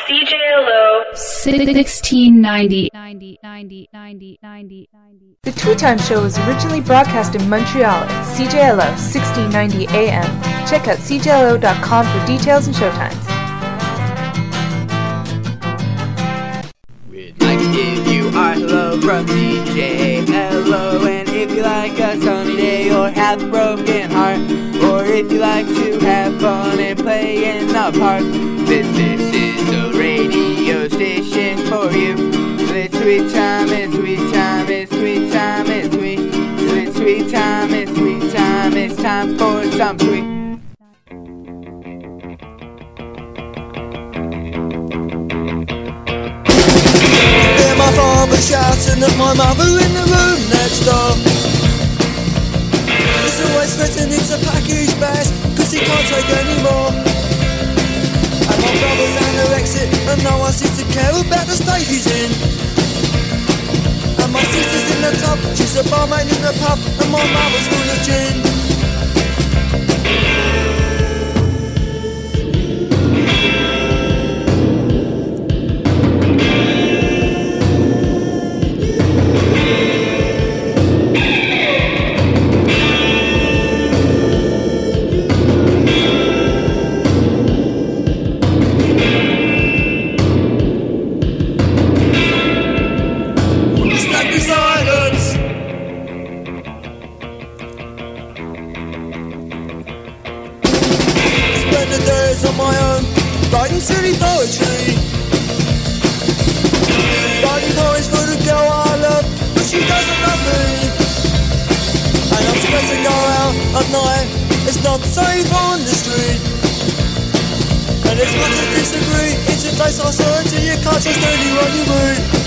CJLO 1690. The Tea Time Show was originally broadcast in Montreal at CJLO 1690 AM. Check out cjlo.com for details and showtimes. We'd like to give you our hello from CJLO, and if you like a sunny day or have a broken heart, or if you like to have fun and play in the park, this is the radio station for you. It's sweet time, it's sweet time, it's sweet time, it's sweet. It's sweet time, it's sweet time, it's time for some sweet. Hear my father shouting at my mother in the room next door. He's always threatening to pack his bags, cause he can't take any more. And my brother's anorexic, and no one seems to care about the state he's in. And my sister's in the tub, she's a barmaid in the pub, and my mother's full of gin. On my own, writing silly poetry, writing poems for the girl I love, but she doesn't love me. And I'm scared to go out at night, it's not safe on the street. And it's hard to disagree, in today's society you can't trust anyone you meet.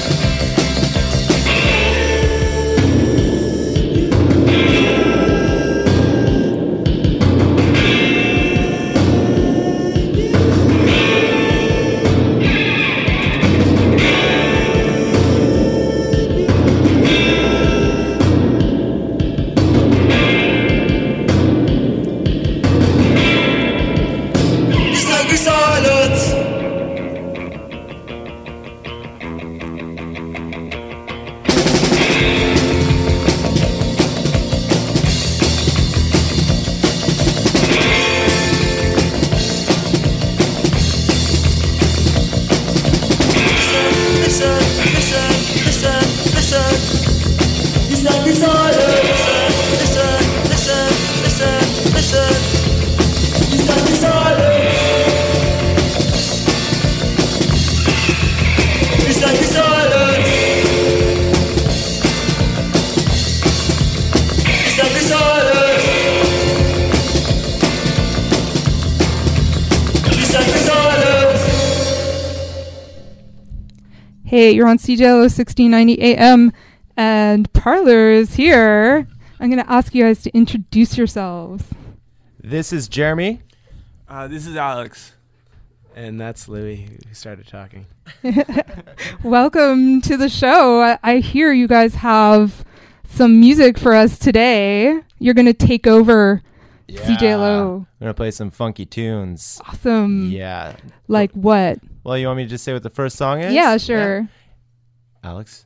Hey, you're on CJLO 1690 AM, and Parlor is here. I'm going to ask you guys to introduce yourselves. This is Jeremy. This is Alex. And that's Louie who started talking. Welcome to the show. I hear you guys have some music for us today. You're going to take over CJLO. I'm going to play some funky tunes. Awesome. Yeah. Like what? Well, you want me to just say what the first song is? Yeah, sure. Yeah. Alex?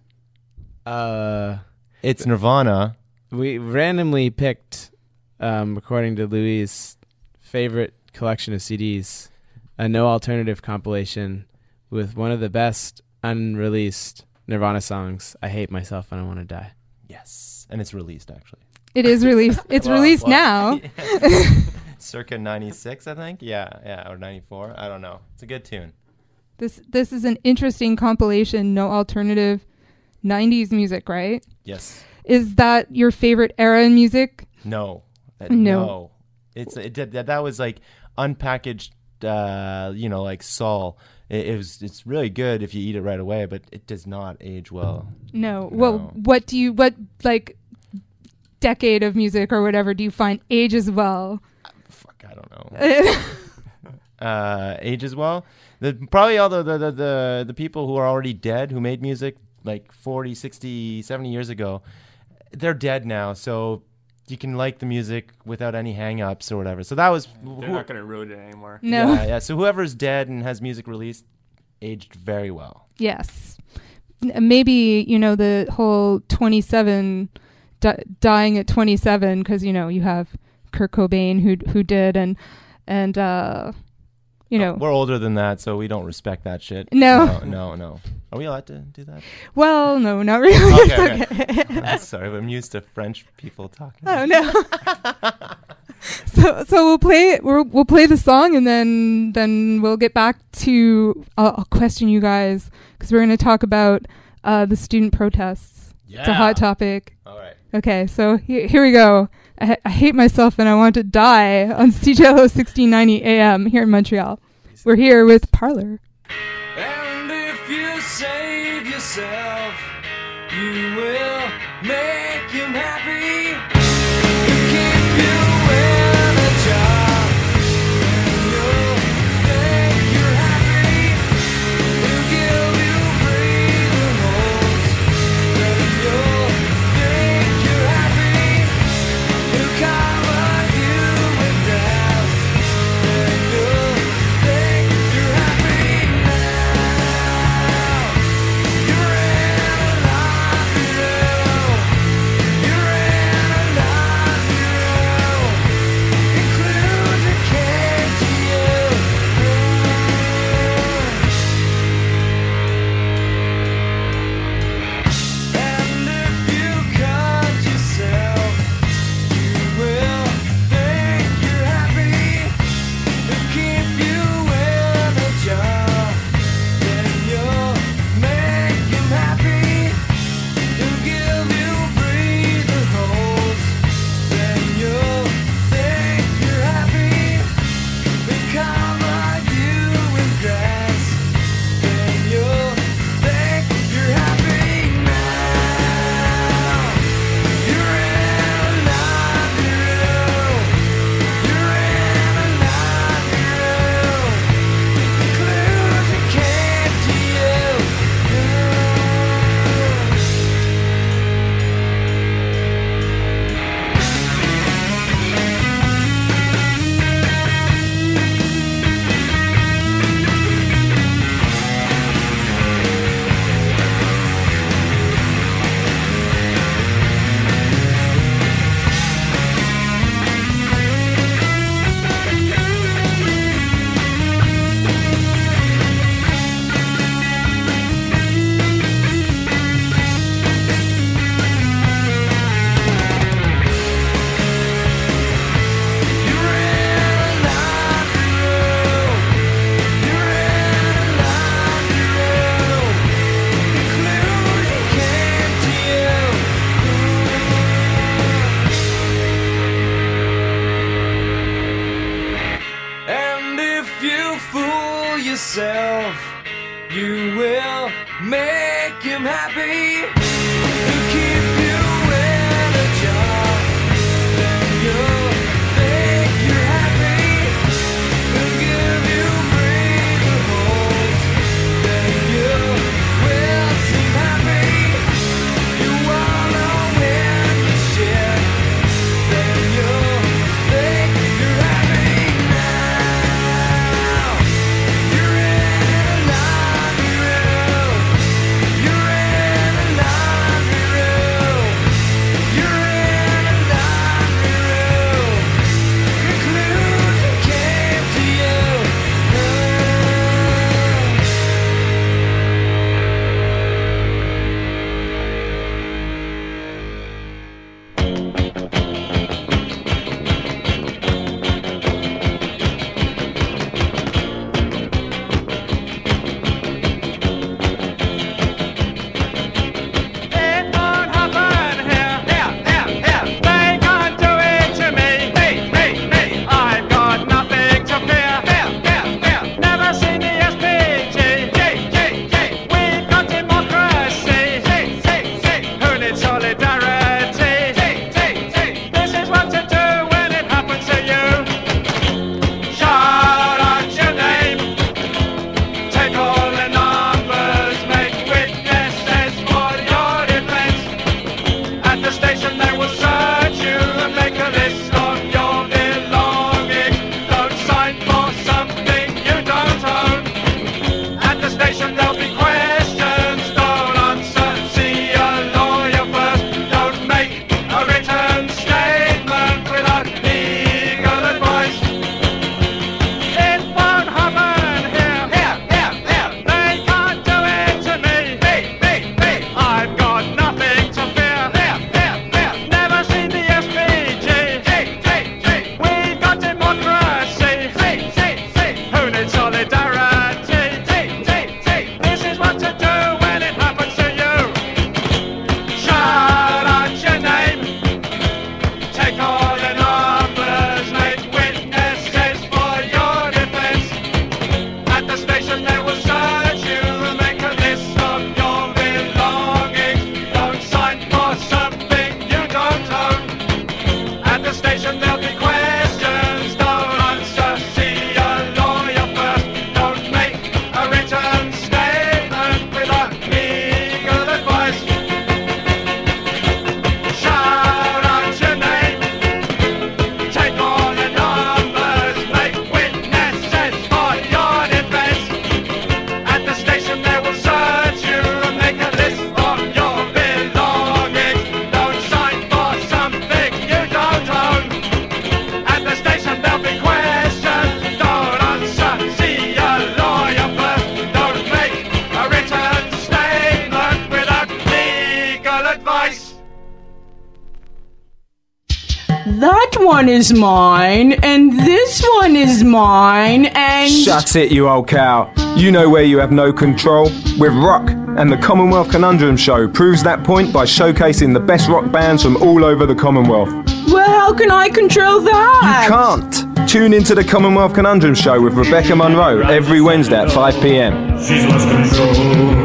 It's Nirvana. We randomly picked, according to Louis' favorite collection of CDs, a No Alternative compilation with one of the best unreleased Nirvana songs, I Hate Myself and I Want to Die. Yes. And it's released, actually. It is released. It's released now. Circa 96, I think. Yeah, or 94. I don't know. It's a good tune. This is an interesting compilation, No Alternative 90s music, right? Yes. Is that your favorite era in music? No. No. That was like unpackaged, like Saul. It's really good if you eat it right away, but it does not age well. No. Well, what decade of music or whatever do you find ages well? I don't know. Ages well? Probably all the people who are already dead who made music like 40, 60, 70 years ago, they're dead now. So you can like the music without any hang-ups or whatever. So that was... They're not going to ruin it anymore. No. Yeah. So whoever's dead and has music released, aged very well. Yes. Maybe, the whole 27, dying at 27, because, you have Kurt Cobain who did, and we're older than that, so we don't respect that shit. No. Are we allowed to do that? Well, no, not really. Okay. Sorry, I'm used to French people talking. Oh no. So we'll play the song, and then we'll get back to I'll question you guys, because we're going to talk about the student protests. Yeah. It's a hot topic. All right. Okay, so here we go. I hate myself and I want to die on CJLO 1690 AM here in Montreal. We're here with Parlor. And if you save yourself, you will make him happy. Keep you in a job, and you'll think you're happy. He'll give you breathing holes, then you'll think you're happy. He'll cover you with gas, then you'll think you're happy now. You're in a lobby room. You're in a lobby room. Conclusion came to you. And if you cut yourself, you will think you're happy. He'll keep you in a job, then you'll make him happy. He'll give you breathing holes, then you'll think you're happy. He'll cover you in grass, then you'll think you're happy now. You're in a lobby room. You're in a lobby room. Conclusion came to you. You're in a lobby room. You're in a lobby room. Conclusion came to you. And if you fool yourself, you will make him happy. He'll keep you in a job, then you'll think you're happy. He'll give you breathing holes, then you will seem happy. You wanna win your shit, then you'll think you're happy now. You're in a lobby room. You're in a lobby that one is mine, and this one is mine, and... Shut it, you old cow. You know where you have no control. With rock, and the Commonwealth Conundrum Show proves that point by showcasing the best rock bands from all over the Commonwealth. Well, how can I control that? You can't. Tune into the Commonwealth Conundrum Show with Rebecca Monroe every Wednesday at 5 p.m. She's lost control.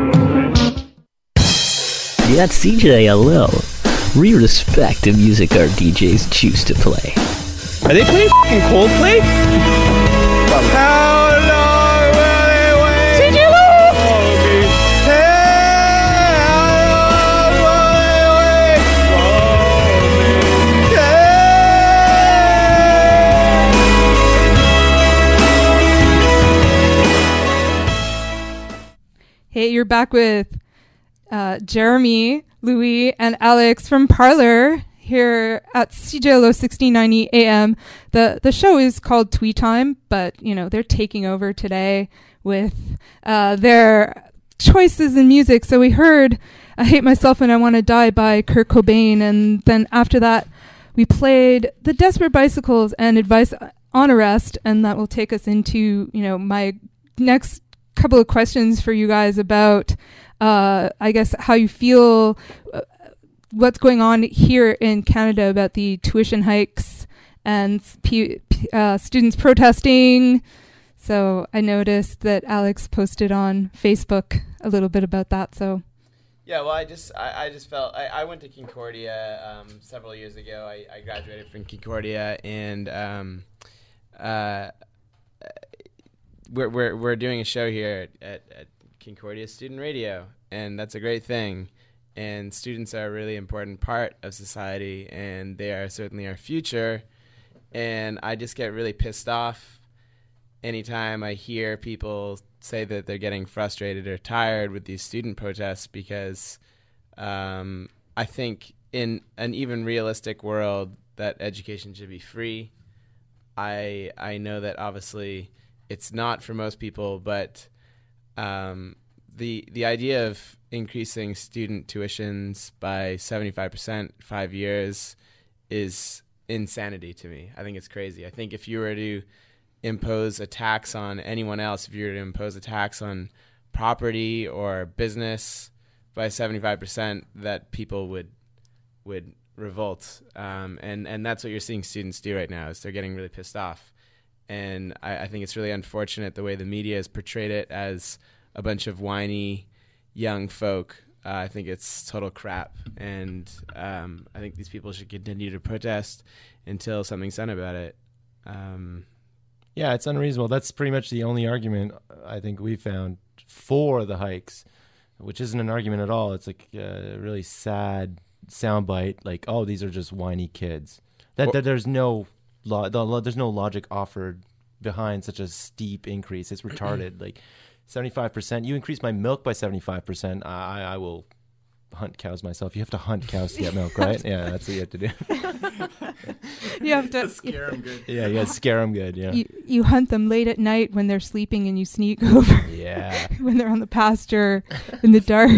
Yeah, that's CJLO. We respect the music our DJs choose to play. Are they playing f***ing Coldplay? How long will they wait? CJLO! How long will they wait for me? Hey, you're back with Jeremy, Louis, and Alex from Parlor here at CJLO 1690 AM. The show is called Twee Time, but they're taking over today with their choices in music. So we heard "I Hate Myself and I Want to Die" by Kurt Cobain, and then after that we played The Desperate Bicycles and Advice on Arrest, and that will take us into my next couple of questions for you guys about I guess how you feel what's going on here in Canada about the tuition hikes and students protesting. So I noticed that Alex posted on Facebook a little bit about that. So yeah, well, I just felt I went to Concordia several years ago. I graduated from Concordia, and we're doing a show here at Concordia Student Radio, and that's a great thing. And students are a really important part of society, and they are certainly our future. And I just get really pissed off anytime I hear people say that they're getting frustrated or tired with these student protests, because I think in an even realistic world that education should be free. I know that obviously it's not for most people, but the idea of increasing student tuitions by 75% 5 years is insanity to me. I think it's crazy. I think if you were to impose a tax on anyone else, if you were to impose a tax on property or business by 75%, that people would revolt. And that's what you're seeing students do right now, is they're getting really pissed off. And I think it's really unfortunate the way the media has portrayed it as a bunch of whiny young folk. I think it's total crap. And I think these people should continue to protest until something's done about it. Yeah, it's unreasonable. That's pretty much the only argument I think we found for the hikes, which isn't an argument at all. It's like a really sad soundbite, like, oh, these are just whiny kids. There's no there's no logic offered behind such a steep increase. It's retarded. Like 75%. You increase my milk by 75%. I will hunt cows myself. You have to hunt cows to get milk, right? Yeah, that's what you have to do. You have to scare them good. Yeah, you got to scare them good. Yeah. You hunt them late at night when they're sleeping, and you sneak over. Yeah. When they're on the pasture in the dark.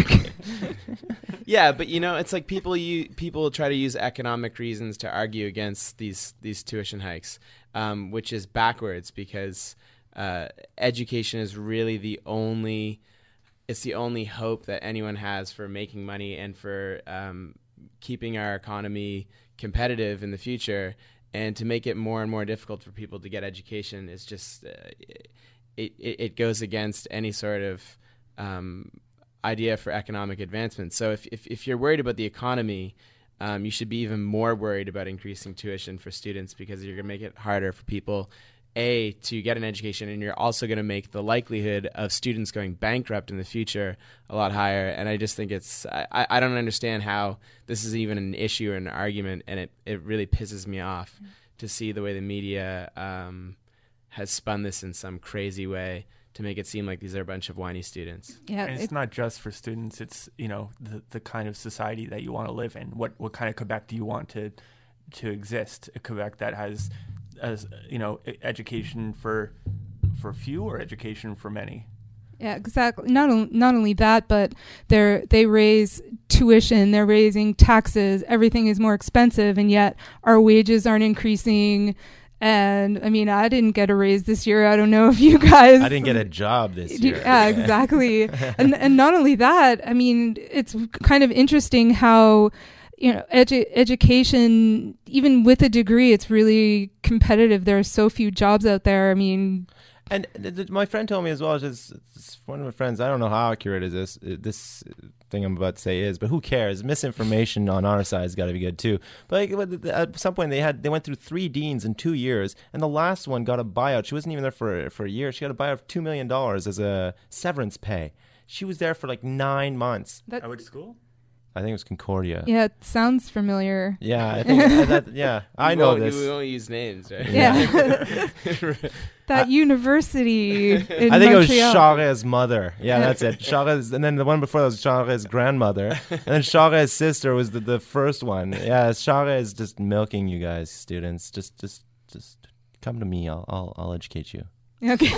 Yeah, but it's like people try to use economic reasons to argue against these tuition hikes, which is backwards, because education is really the only hope that anyone has for making money and for keeping our economy competitive in the future. And to make it more and more difficult for people to get education is just it goes against any sort of idea for economic advancement. So if you're worried about the economy, you should be even more worried about increasing tuition for students, because you're going to make it harder for people to get an education, and you're also going to make the likelihood of students going bankrupt in the future a lot higher. And I just think I don't understand how this is even an issue or an argument, and it really pisses me off to see the way the media has spun this in some crazy way to make it seem like these are a bunch of whiny students. Yeah, and it's not just for students. It's the kind of society that you want to live in. What kind of Quebec do you want to exist? A Quebec that has education for few or education for many. Yeah, exactly. Not only that, but they raise tuition, they're raising taxes, everything is more expensive, and yet our wages aren't increasing. And I mean, I didn't get a raise this year. I don't know if you guys. I didn't get a job this year. Yeah, exactly. and not only that, I mean, it's kind of interesting how, you know, education, even with a degree, it's really competitive. There are so few jobs out there. I mean, and my friend told me as well. It's one of my friends. I don't know how accurate is this thing I'm about to say is, but who cares? Misinformation on our side has got to be good too. But like, at some point they went through 3 deans in 2 years, and the last one got a buyout. She wasn't even there for a year. She got a buyout of $2 million as a severance pay. She was there for like 9 months. At which school? I think it was Concordia. Yeah, it sounds familiar. Yeah, I think I know this. We won't use names, right? Yeah. That university in Montreal. I think it was Charest's mother. Yeah, that's it. Charest, and then the one before that was Charest's grandmother. And then Charest's sister was the first one. Yeah, Charest is just milking you guys, students. Just come to me. I'll educate you. Okay.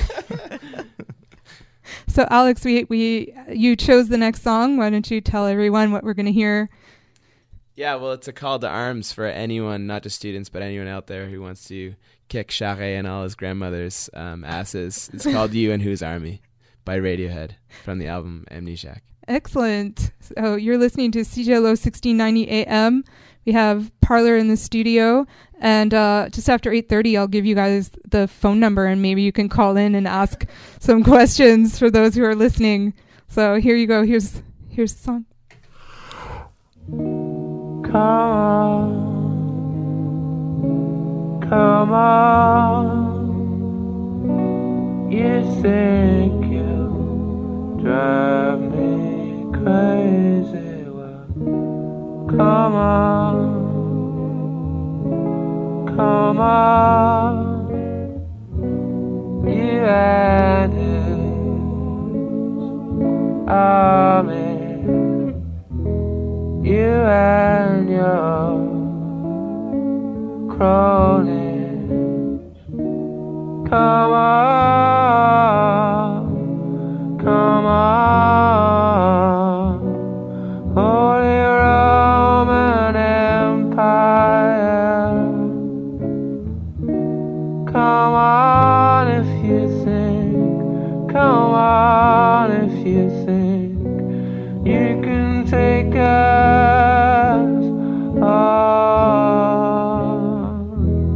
So Alex, you chose the next song. Why don't you tell everyone what we're going to hear? Yeah, well, it's a call to arms for anyone, not just students, but anyone out there who wants to kick Charest and all his grandmother's asses. It's called You and Whose Army by Radiohead from the album Amnesiac. Excellent. So you're listening to CJLO 1690 AM. We have Parlor in the studio, and just after 8:30, I'll give you guys the phone number, and maybe you can call in and ask some questions for those who are listening. So here you go. Here's the song. Come on, you think you drive me crazy, well, come on, you and his army, you and your cronies. Come on, Holy Roman Empire. Come on if you think you can take us on.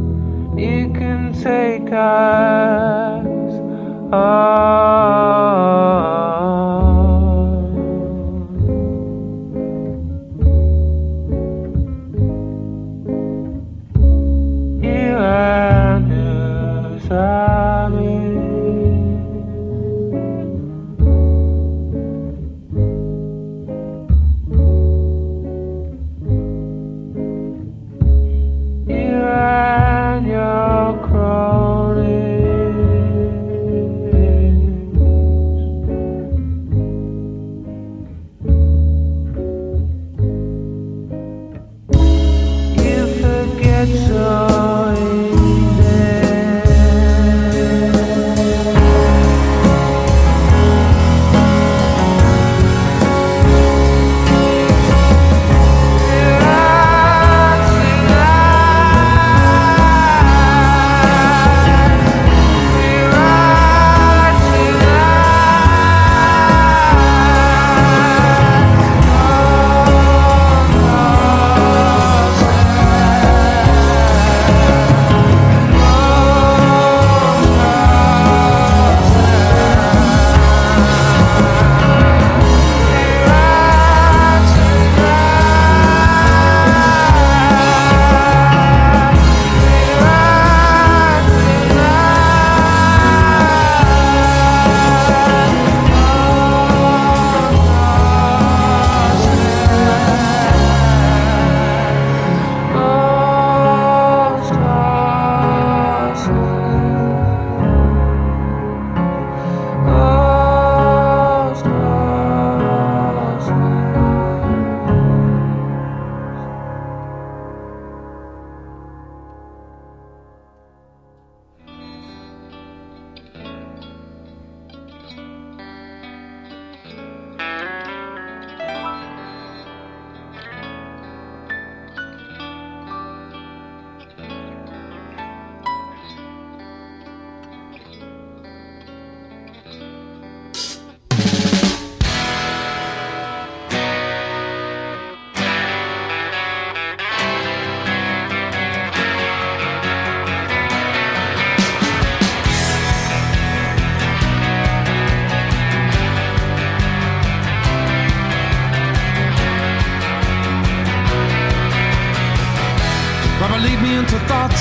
into thought.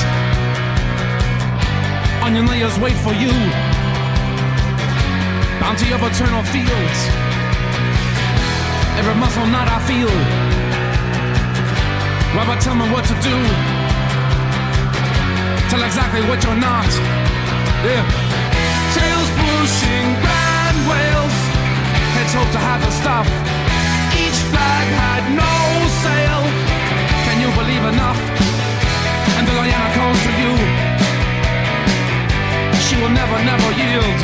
Onion layers wait for you. Bounty of eternal fields. Every muscle knot I feel. Robert, tell me what to do. Tell exactly what you're not. Yeah. Tails pushing grand whales. Heads hope to have the stuff. Each flag had no sail. Can you believe enough? And the Diana calls to you. She will never, never yield.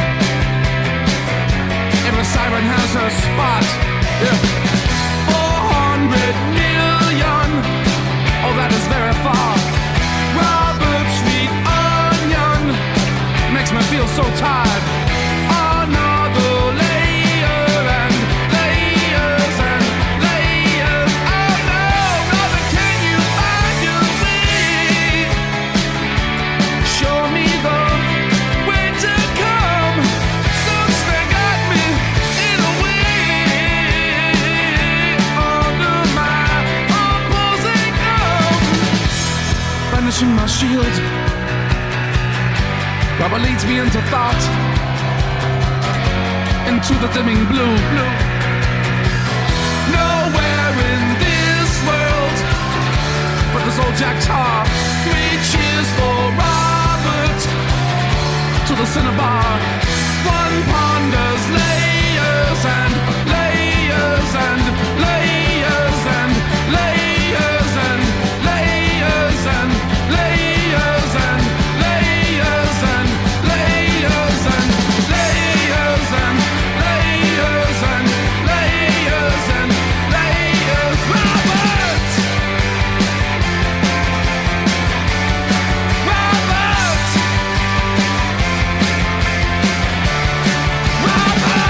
Every siren has her spot. Yeah. 400 million. Oh, that is very far. Robert Street Onion makes me feel so tired. Another layer and layers and layers. Oh no, Robert, can you find your way? Show me the way to come. Since they got me in a way under my opposing arm. Banishing my shield. Robert leads me into thought, into the dimming blue. Nowhere in this world but this old Jack Tar. 3 cheers for Robert to the cinnabar. One ponders layers and layers and layers and layers and layers and layers and layers and layers and layers and layers and layers and layers. Robert! Robert! Robert!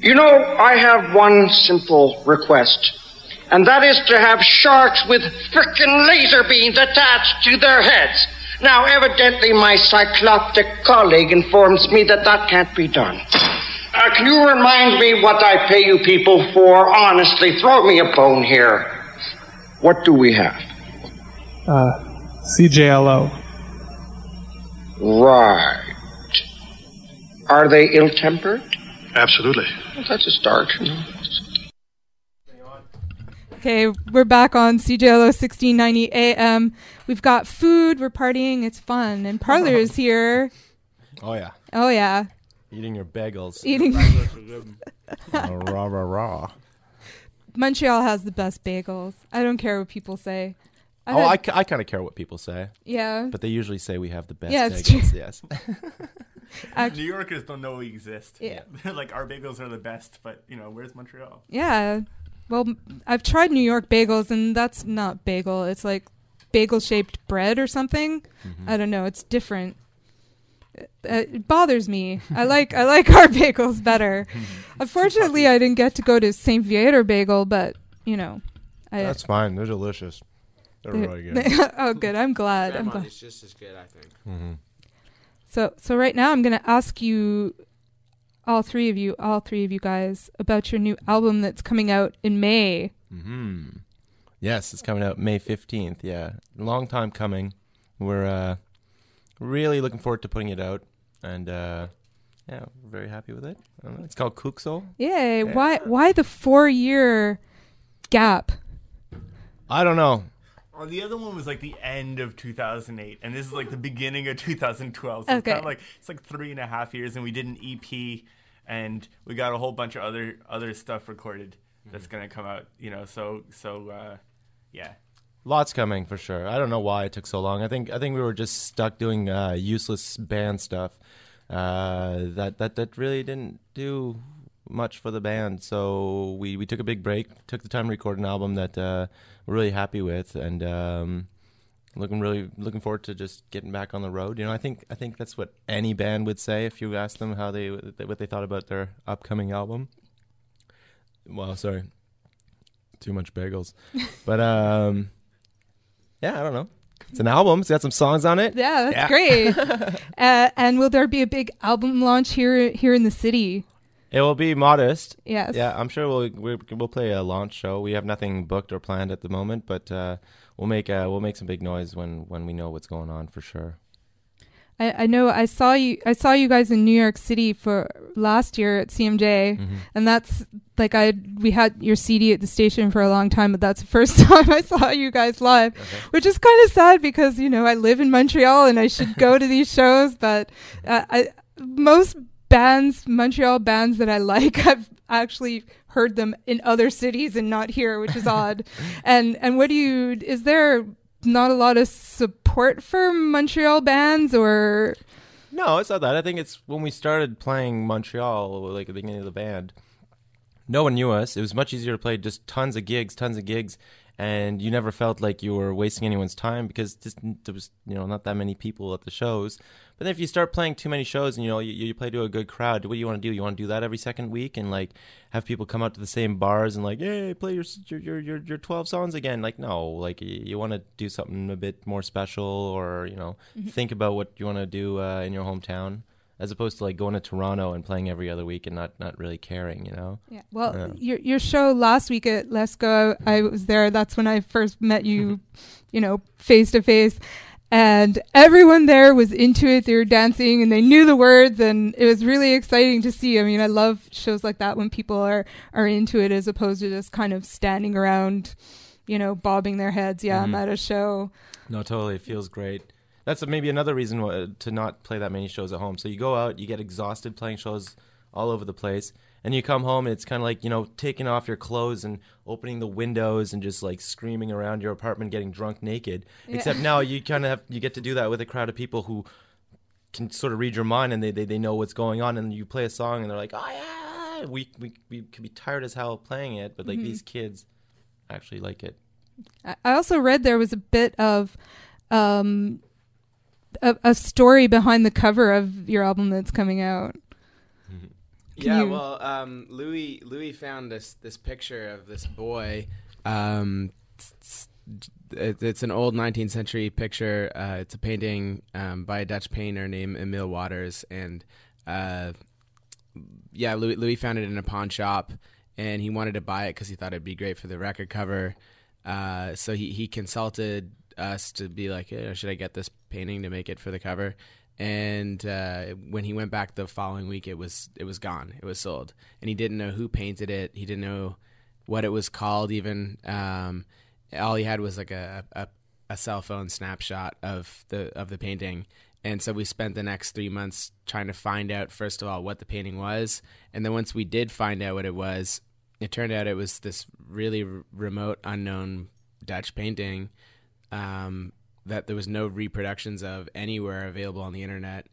You know, I have one simple request, and that is to have sharks with frickin' laser beams attached to their heads. Now, evidently, my cycloptic colleague informs me that that can't be done. Can you remind me what I pay you people for? Honestly, throw me a bone here. What do we have? CJLO. Right. Are they ill-tempered? Absolutely. Well, that's a start, you know. Okay, we're back on CJLO 1690 AM. We've got food, we're partying, it's fun. And Parlor is here. Oh, yeah. Oh, yeah. Eating your bagels. Eating. Rah, rah, rah. Montreal has the best bagels. I don't care what people say. I kind of care what people say. Yeah. But they usually say we have the best yeah, it's bagels. true. Yes. New Yorkers don't know we exist. Yeah. They're like, our bagels are the best, but, where's Montreal? Yeah. Well, I've tried New York bagels, and that's not bagel. It's like bagel-shaped bread or something. Mm-hmm. I don't know. It's different. It bothers me. I like our bagels better. Unfortunately, I didn't get to go to St. Viator Bagel, but that's fine. They're delicious. They're really good. Oh, good. I'm glad. It's just as good, I think. Mm-hmm. So right now, I'm gonna ask you, all three of you guys, about your new album that's coming out in May. Mm-hmm. Yes, it's coming out May 15th. Yeah, long time coming. We're really looking forward to putting it out, and we're very happy with it. It's called Kuxo. Yay! Yeah. Why the 4-year gap? I don't know. Well, the other one was like the end of 2008, and this is like the beginning of 2012. So It's kind of like 3.5 years, and we did an EP, and we got a whole bunch of other stuff recorded that's gonna come out. Yeah. Lots coming for sure. I don't know why it took so long. I think we were just stuck doing useless band stuff that really didn't do much for the band. So we took a big break, took the time to record an album that we're really happy with, and looking forward to just getting back on the road. I think that's what any band would say if you asked them what they thought about their upcoming album. Well, sorry, too much bagels, but yeah, I don't know. It's an album. It's got some songs on it. Yeah, that's great. And will there be a big album launch here in the city? It will be modest. Yes. Yeah, I'm sure we'll play a launch show. We have nothing booked or planned at the moment, but we'll make some big noise when we know what's going on for sure. I know I saw you guys in New York City for last year at CMJ, and that's like we had your CD at the station for a long time, but that's the first time I saw you guys live, which is kind of sad because I live in Montreal and I should go to these shows, but most Montreal bands that I like, I've actually heard them in other cities and not here, which is odd. And is there not a lot of support for Montreal bands, or? No, it's not that. I think it's when we started playing Montreal, like at the beginning of the band, no one knew us. It was much easier to play just tons of gigs, and you never felt like you were wasting anyone's time because there was not that many people at the shows. But then if you start playing too many shows and you play to a good crowd, what do you want to do? You want to do that every second week and like have people come out to the same bars and like, hey, play your 12 songs again? Like, no, like you want to do something a bit more special, or think about what you want to do in your hometown, as opposed to like going to Toronto and playing every other week and not really caring, Yeah. Well, your show last week at Let's Go, I was there. That's when I first met you, face to face. And everyone there was into it. They were dancing and they knew the words, and it was really exciting to see. I mean, I love shows like that when people are into it, as opposed to just kind of standing around, bobbing their heads. Yeah, I'm at a show. No, totally. It feels great. That's maybe another reason to not play that many shows at home. So you go out, you get exhausted playing shows all over the place, and you come home and it's kind of like, taking off your clothes and opening the windows and just like screaming around your apartment, getting drunk naked. Yeah. Except now you get to do that with a crowd of people who can sort of read your mind, and they know what's going on, and you play a song and they're like, oh yeah, we could be tired as hell playing it, but like these kids actually like it. I also read there was a bit of a story behind the cover of your album that's coming out. Louis found this picture of this boy. It's an old 19th century picture. It's a painting by a Dutch painter named Emile Waters, and Louis found it in a pawn shop, and he wanted to buy it because he thought it'd be great for the record cover. So he consulted us to be like, should I get this painting to make it for the cover? And when he went back the following week, it was gone. It was sold, and he didn't know who painted it. He didn't know what it was called even. All he had was like a cell phone snapshot of the painting. And so we spent the next 3 months trying to find out, first of all, what the painting was. And then once we did find out what it was, it turned out it was this really remote, unknown Dutch painting that there was no reproductions of anywhere available on the internet.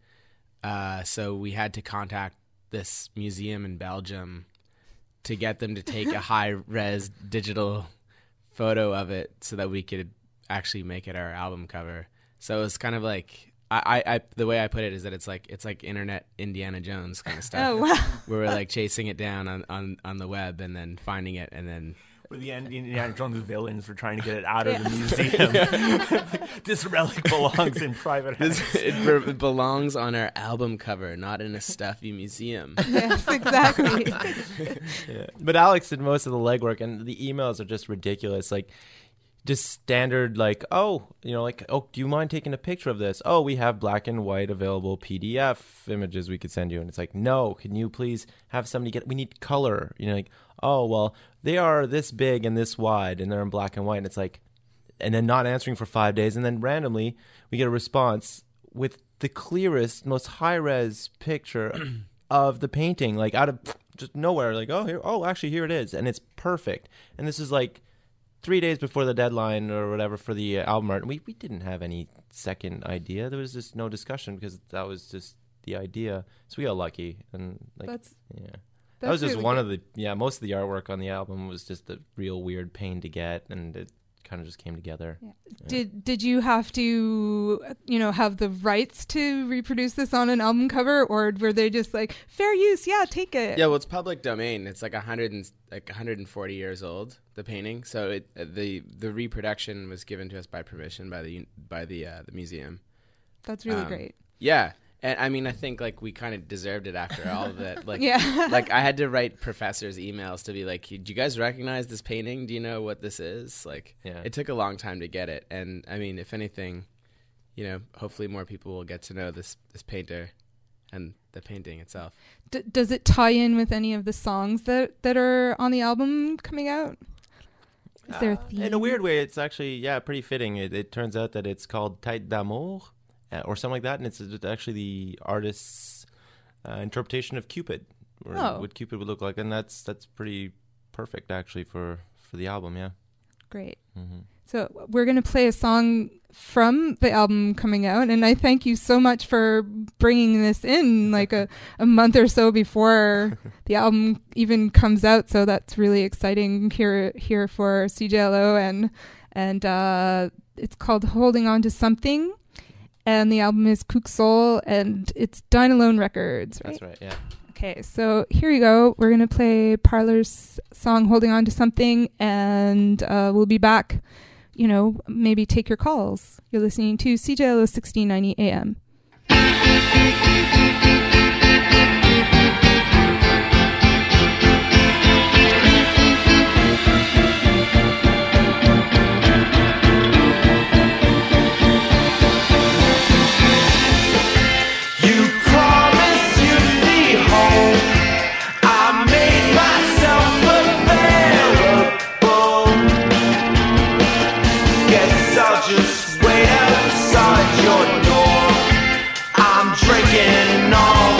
So we had to contact this museum in Belgium to get them to take a high-res digital photo of it so that we could actually make it our album cover. So it was kind of like, I the way I put it is that it's like internet Indiana Jones kind of stuff. Oh, wow. Where we're like chasing it down on the web and then finding it, and then where the Indiana Jones villains were trying to get it out of the museum. This relic belongs in private hands. It belongs on our album cover, not in a stuffy museum. Yes, exactly. Yeah. But Alex did most of the legwork, and the emails are just ridiculous. Like, just standard, like, do you mind taking a picture of this? Oh, we have black and white available PDF images we could send you. And it's like, no, can you please have somebody we need color. Like, oh, well, they are this big and this wide, and they're in black and white. And it's like, and then not answering for 5 days. And then randomly we get a response with the clearest, most high-res picture of the painting, like out of just nowhere. Like, actually, here it is. And it's perfect. And this is like 3 days before the deadline or whatever for the album art. And we didn't have any second idea. There was just no discussion because that was just the idea. So we got lucky. And that was just one of the, most of the artwork on the album was just a real weird pain to get, and it kind of just came together. Yeah. Did you have to, have the rights to reproduce this on an album cover, or were they just like, fair use, take it? Yeah, well, it's public domain. It's like 140 years old, the painting. So the reproduction was given to us by permission by the museum. That's really great. Yeah. And I mean, I think like we kind of deserved it after all of it. Like, yeah. Like I had to write professors emails to be like, do you guys recognize this painting? Do you know what this is? Like, It took a long time to get it. And I mean, if anything, hopefully more people will get to know this painter and the painting itself. Does it tie in with any of the songs that are on the album coming out? Is there a theme? In a weird way, it's actually, pretty fitting. It turns out that it's called Tête d'amour. Or something like that, and it's actually the artist's interpretation of Cupid, or what Cupid would look like, and that's pretty perfect actually for the album. Yeah, great. Mm-hmm. So we're gonna play a song from the album coming out, and I thank you so much for bringing this in like a month or so before the album even comes out. So that's really exciting here for CJLO, and it's called "Holding On to Something." And the album is Kook Soul, and it's Dynalone Records, right? That's right, yeah. Okay, so here you go. We're going to play Parlor's song, Holding On to Something, and we'll be back, maybe take your calls. You're listening to CJLO 1690 AM. Just wait outside your door. I'm drinking all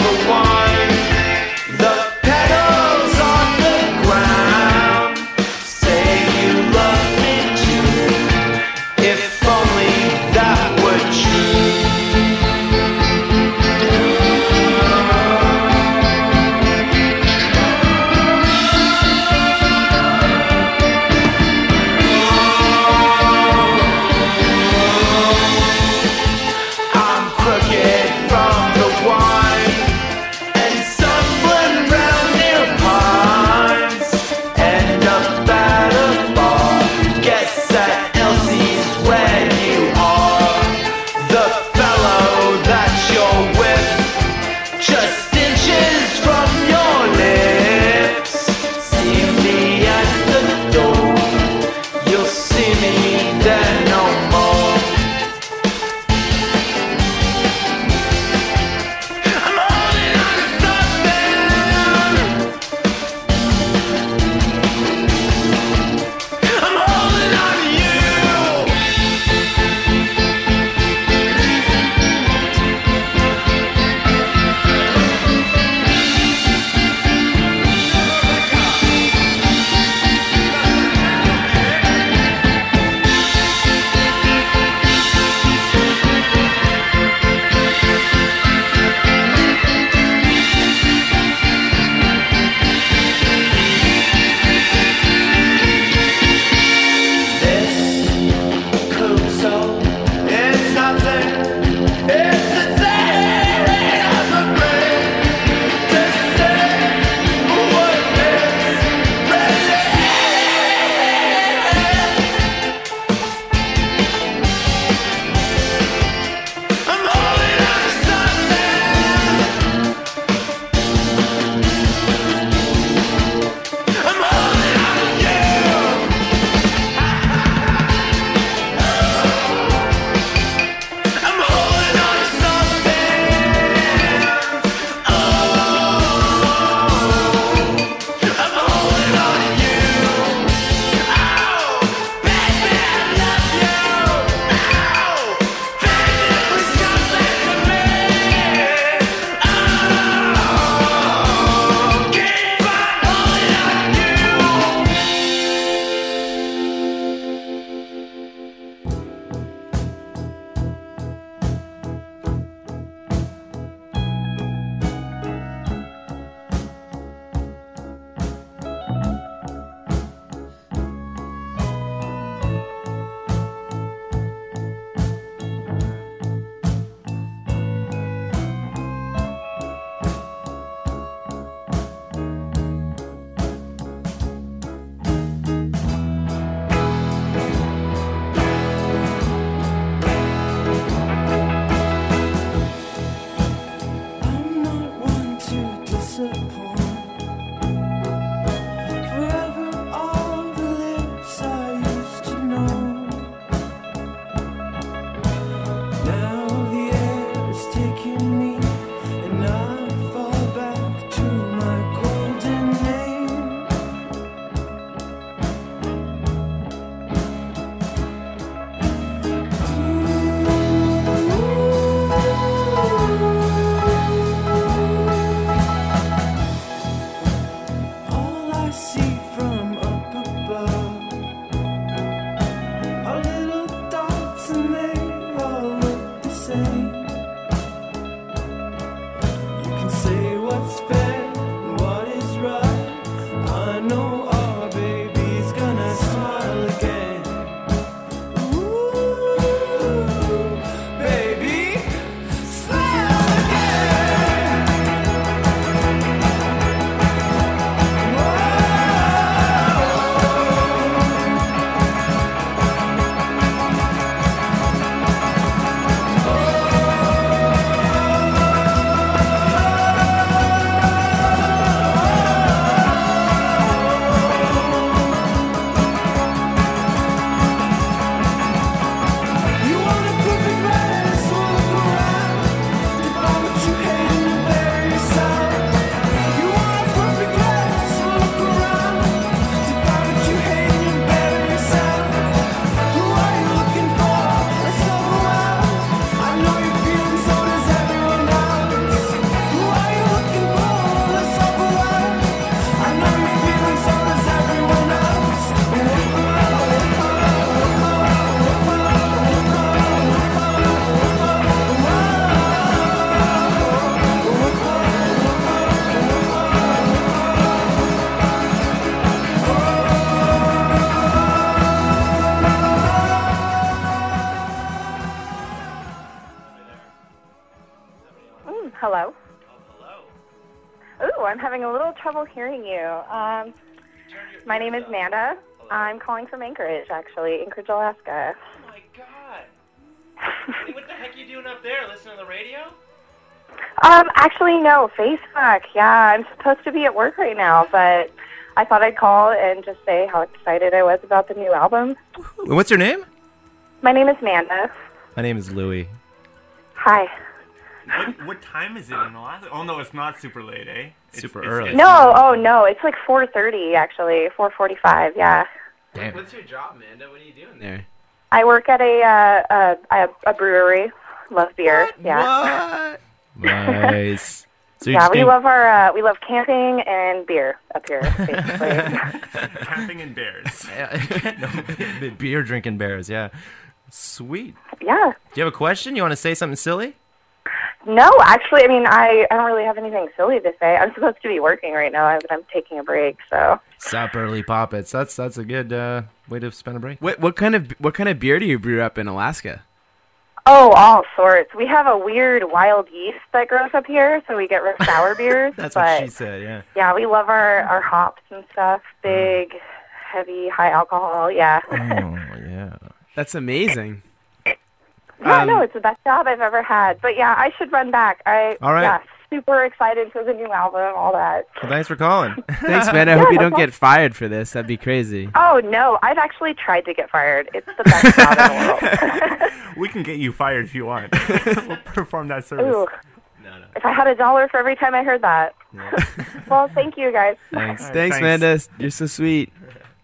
Hello? Ooh, I'm having a little trouble hearing you. My name is Amanda. I'm calling from Anchorage, actually, Anchorage, Alaska. Oh my god. What the heck are you doing up there? Listening to the radio? Actually, no, Facebook. Yeah, I'm supposed to be at work right now, but I thought I'd call and just say how excited I was about the new album. What's your name? My name is Amanda. My name is Louie. Hi. What time is it in Alaska? Oh, no, it's not super late, eh? Super early. No, it's like 4:30, actually, 4:45, yeah. Damn. What's your job, Amanda? What are you doing there? I work at a brewery. Love beer. Yeah. What? Nice. So yeah, we love camping and beer up here, basically. Camping and bears. No, beer drinking bears, yeah. Sweet. Yeah. Do you have a question? You want to say something silly? No, actually, I mean, I don't really have anything silly to say. I'm supposed to be working right now, but I'm taking a break, so. Sup, early poppets. That's a good way to spend a break. What kind of beer do you brew up in Alaska? Oh, all sorts. We have a weird wild yeast that grows up here, so we get real sour beers. That's but, what she said, yeah. Yeah, we love our hops and stuff. Big, heavy, high alcohol, yeah. Oh, yeah. That's amazing. Yeah, no, it's the best job I've ever had. But yeah, I should run back. All right. Yeah, super excited for the new album, all that. Well, thanks for calling. Thanks, man. I hope you don't get fired for this. That'd be crazy. Oh, no. I've actually tried to get fired. It's the best job in the world. We can get you fired if you want. We'll perform that service. Ooh. No. If I had $1 for every time I heard that. Yeah. Well, thank you, guys. Thanks. Thanks, Amanda. You're so sweet.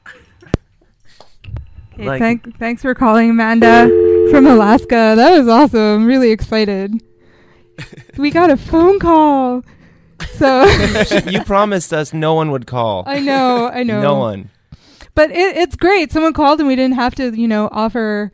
Okay, thanks for calling, Amanda from Alaska. That was awesome. Really excited. We got a phone call. So you promised us no one would call. I know. No one. But it's great. Someone called and we didn't have to, offer,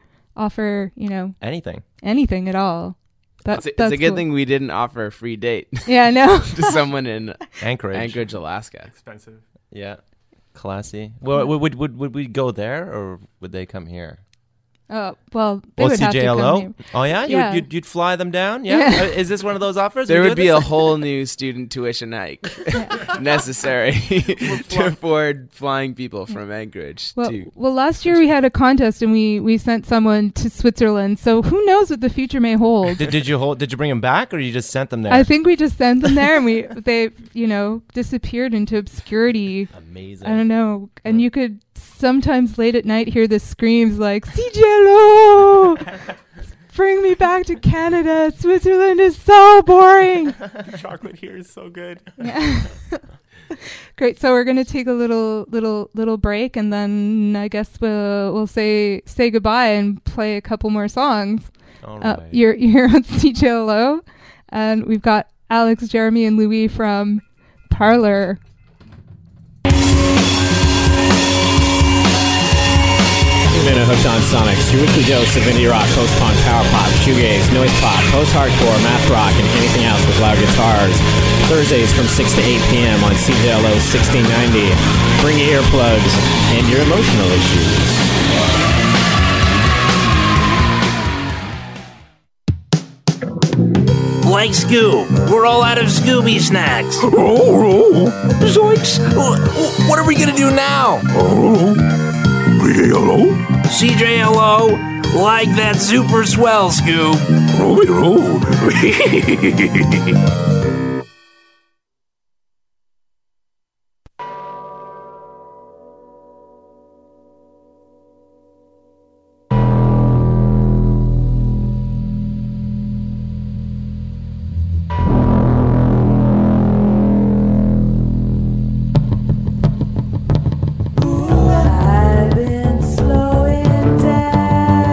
anything at all. It's a good thing we didn't offer a free date. Yeah, I know. To someone in Anchorage, Alaska. Expensive. Yeah. Classy. Well, would we go there or would they come here? Well, they would have to come here. Oh yeah, You'd fly them down. Yeah. Is this one of those offers? There would be a whole new student tuition hike necessary to afford flying people from Anchorage. Well, last year we had a contest and we sent someone to Switzerland. So who knows what the future may hold? Did you bring them back or you just sent them there? I think we just sent them there and they disappeared into obscurity. Amazing. I don't know, and you could sometimes late at night hear the screams like CJLO, bring me back to Canada. Switzerland is so boring. The chocolate here is so good. Yeah. Great. So we're gonna take a little break, and then I guess we'll say goodbye and play a couple more songs. All right. You're on CJLO, and we've got Alex, Jeremy, and Louis from Parlor. Tune in to Hooked on Sonics, your weekly dose of indie rock, post-punk, power pop, shoegaze, noise pop, post-hardcore, math rock, and anything else with loud guitars. Thursdays from 6 to 8 p.m. on CJLO 1690. Bring your earplugs and your emotional issues. Like Scoob, we're all out of Scooby snacks. Oh, zoinks! What are we gonna do now? CJLO, like that super swell, Scoob.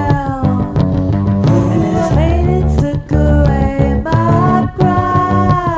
Took away my pride.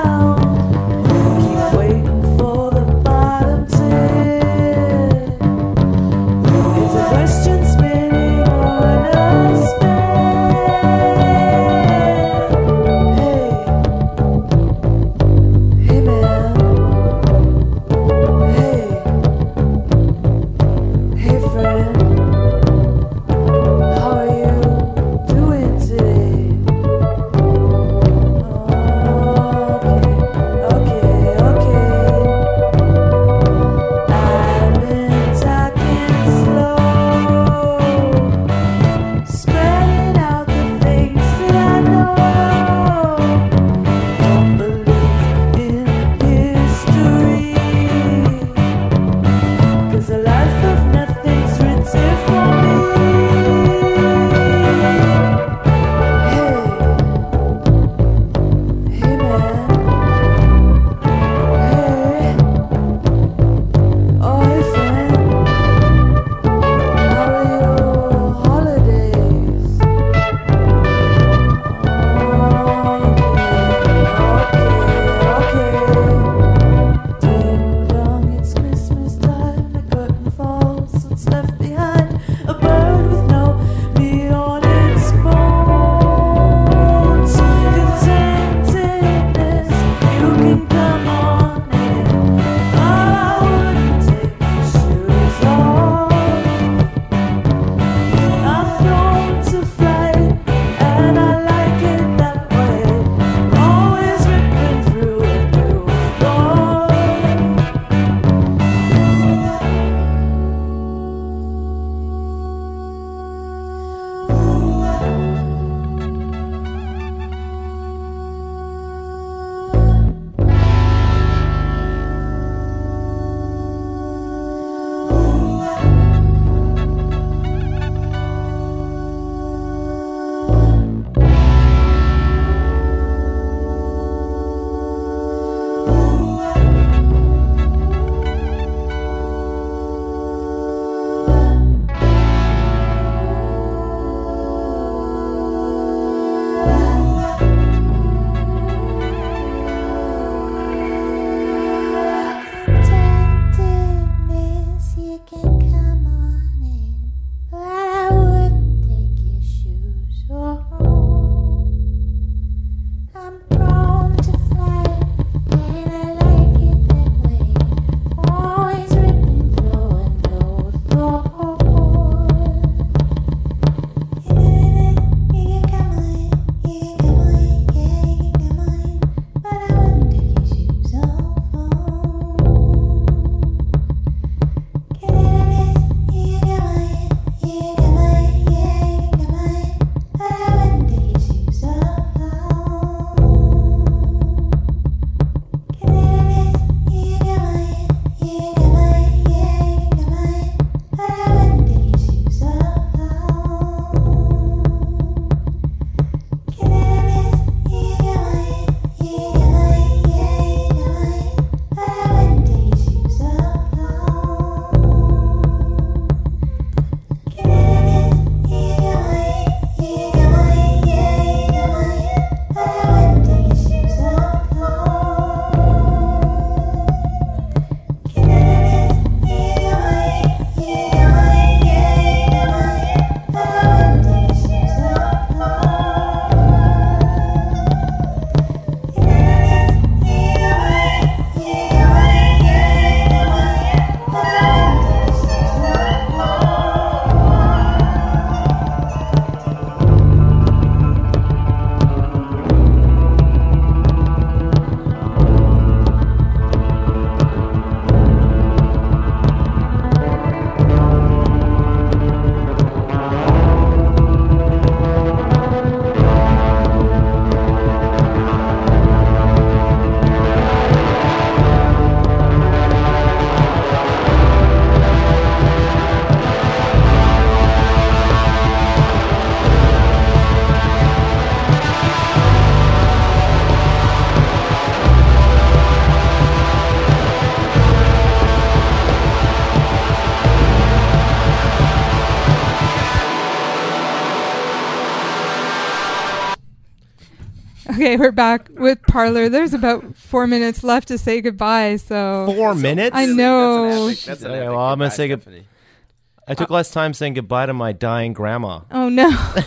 Okay, we're back with Parlor. There's about 4 minutes left to say goodbye. So 4 minutes? I know. That's an Okay, epic well, I'm gonna goodbye, say Stephanie. I took less time saying goodbye to my dying grandma. Oh no.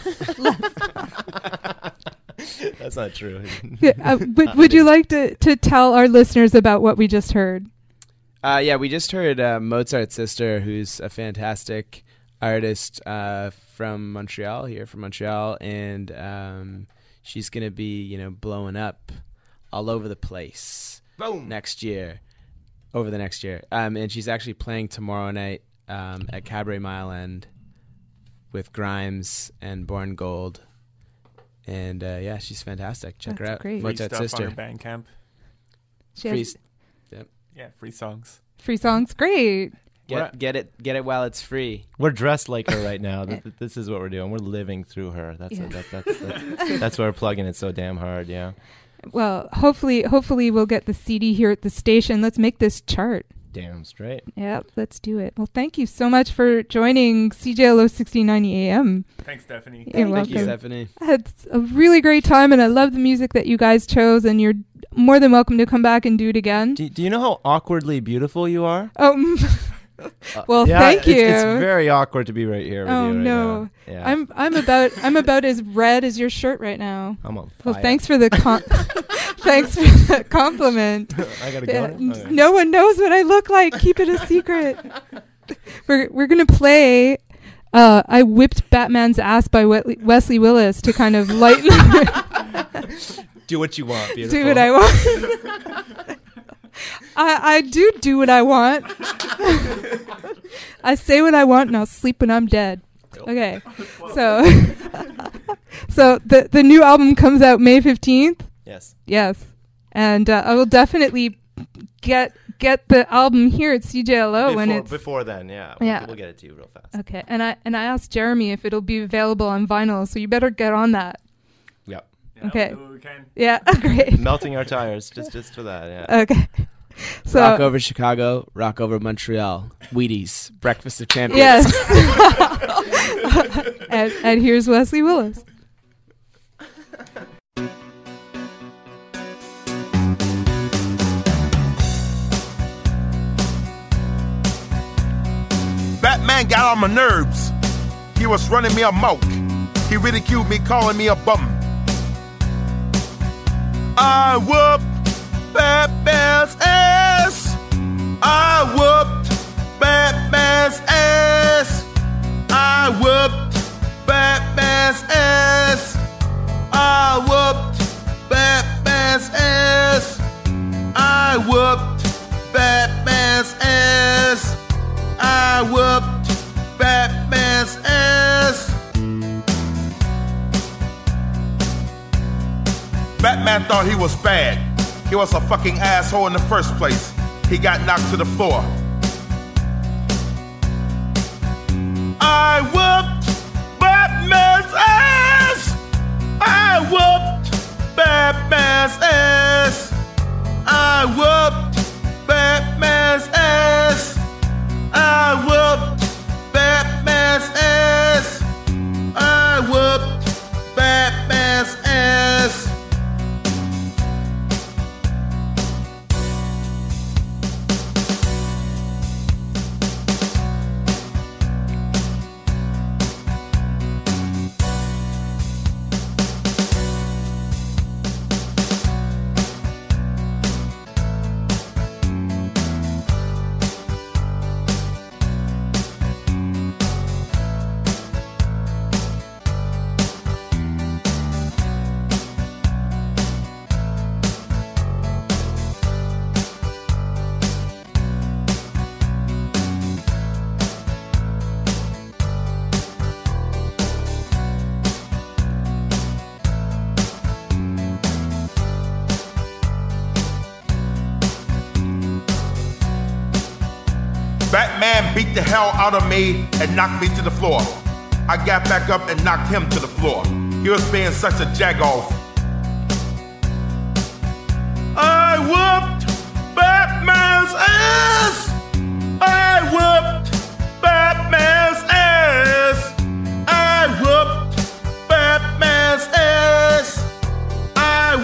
That's not true. Yeah, but would you like to tell our listeners about what we just heard? Yeah, we just heard Mozart's sister, who's a fantastic artist from Montreal, and she's gonna be, blowing up all over the place. Boom. Over the next year. And she's actually playing tomorrow night at Cabaret Mile End with Grimes and Born Gold. And yeah, she's fantastic. Check her out. Great. Free Mozart's stuff sister. on her Bandcamp. Yep. Yeah, free songs. Free songs, great. Get it while it's free. We're dressed like her right now. This is what we're doing. We're living through her. That's why we're plugging it so damn hard. Yeah. Well, hopefully we'll get the CD here at the station. Let's make this chart. Damn straight. Yep, let's do it. Well, thank you so much for joining CJLO 1690 AM. Thanks, Stephanie. You're welcome. Thank you, Stephanie. It's a really great time, and I love the music that you guys chose, and you're more than welcome to come back and do it again. Do you know how awkwardly beautiful you are? Oh, well, yeah, thank you. It's very awkward to be right here with you right no. now. Yeah. I'm about as red as your shirt right now. I'm on Well, fire. thanks for the thanks for the compliment. I gotta go now? Okay. No one knows what I look like. Keep it a secret. We're gonna play. I whipped Batman's ass by Wesley Willis to kind of lighten. Do what you want. Beautiful. Do what I want. I do what I want. I say what I want and I'll sleep when I'm dead. Okay. So the new album comes out May 15th. Yes. And I will definitely get the album here at CJLO when it's before then. Yeah. We'll get it to you real fast. Okay. And I asked Jeremy if it'll be available on vinyl, so you better get on that. Yep. Okay. We'll do what we can. Yeah. Great. Melting our tires just for that. Yeah. Okay. So rock over Chicago, rock over Montreal. Wheaties, breakfast of champions. Yes. and here's Wesley Willis. Batman got on my nerves. He was running me amok. He ridiculed me, calling me a bum. I whooped Batman's ass. I whooped Batman's ass. I whooped Batman's ass. I whooped Batman's ass. I whooped Batman's ass. I whooped Batman's ass. Batman thought he was bad. He was a fucking asshole in the first place. He got knocked to the floor. I whooped Batman's ass. I whooped Batman's ass. I whooped Batman's ass. I whooped Batman's ass. I whooped Batman's ass. Batman beat the hell out of me and knocked me to the floor. I got back up and knocked him to the floor. He was being such a jagoff. I whooped Batman's ass. I whooped Batman's ass. I whooped Batman's ass. I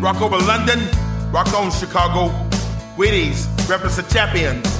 Rock over London, rock on Chicago. Wheaties, represent champions.